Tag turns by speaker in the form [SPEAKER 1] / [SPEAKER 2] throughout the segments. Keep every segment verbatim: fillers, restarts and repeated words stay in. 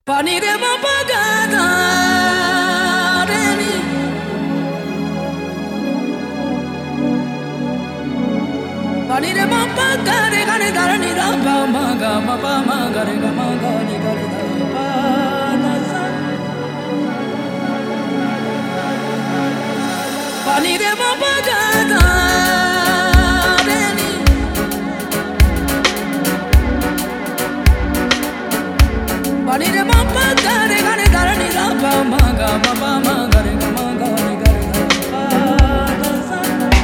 [SPEAKER 1] Pani re ma pa ga da re ni Pani re ma pa ga re ga re ga re ni ra pa ma ga ma pa ma ga re ga ma ga ni ga re da pa na sa Pani re ma pa ga da re ni Pani re ma pa ga re ga re ga re ni ra pa ma ga ma pa ma ga re ga ma ga ni ga re da pa na sa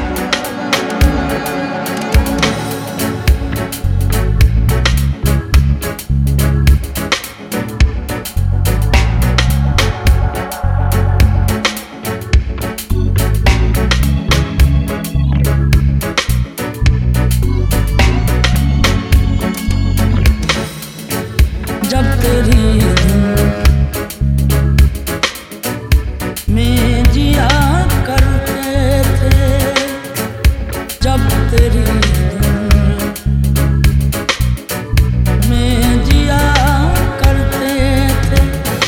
[SPEAKER 1] जब तेरी में जिया करते थे जब तेरी में जिया करते थे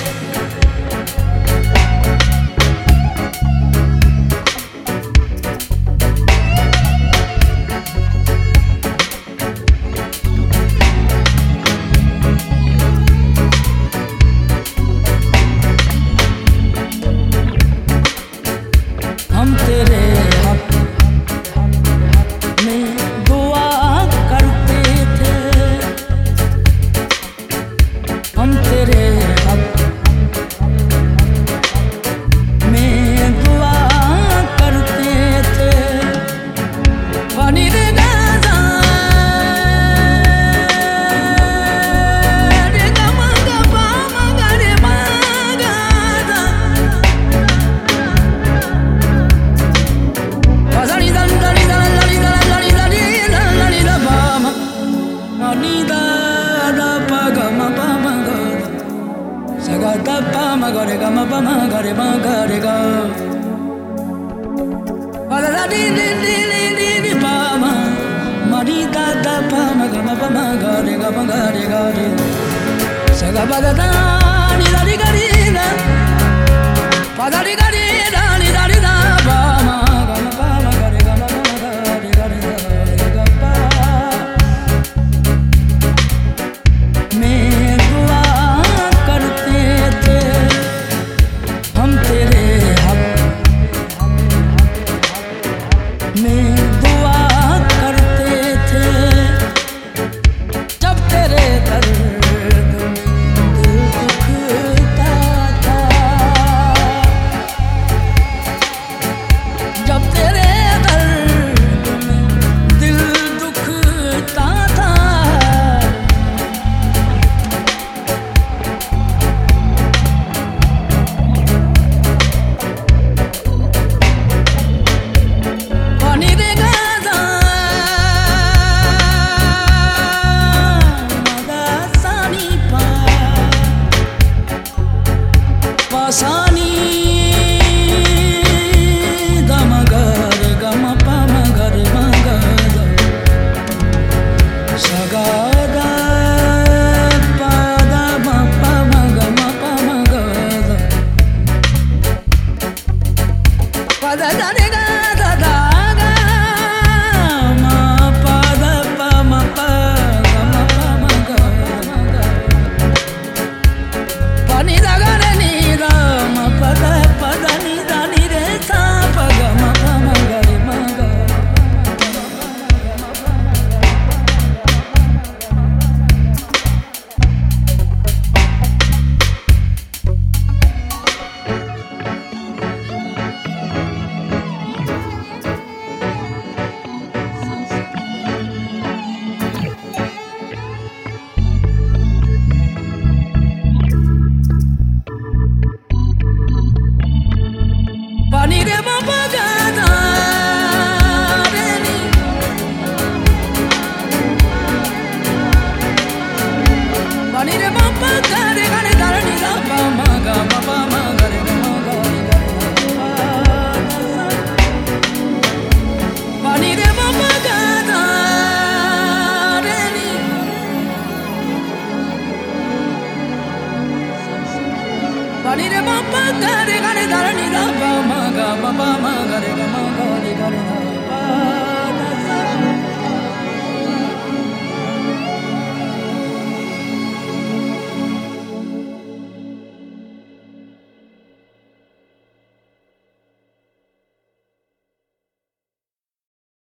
[SPEAKER 1] हम तेरे हक में दुआ करते थे हम तेरे हक में दुआ करते थे पानी रे गाजा रे गा मा गा पा मा गा रे मा गाजा Ni da da ni da la ni da la ni da ni da la ni da pa ma ni da da pa ga ma pa ma ga sa ga da pa ma ga re ga ma pa ma ga re ma ga re ga pa da ni ni ni ni ni ni pa ma ma ni da da pa ma ga ma pa ma ga re ga ma ga re ga re sa ga pa da da ni da ni ga ni da pa da ni ga ni da ni da ni da pa ma ga ma pa ma ga re ga ma pa ma ga re ga re da re ga pa मैं दुआ करते थे हम तेरे हक में दुआ करते थे जब तेरे दर्द में दिल दुखता था ba ni re ba pa ga re ga re da ni da ba ma ga ba ba ma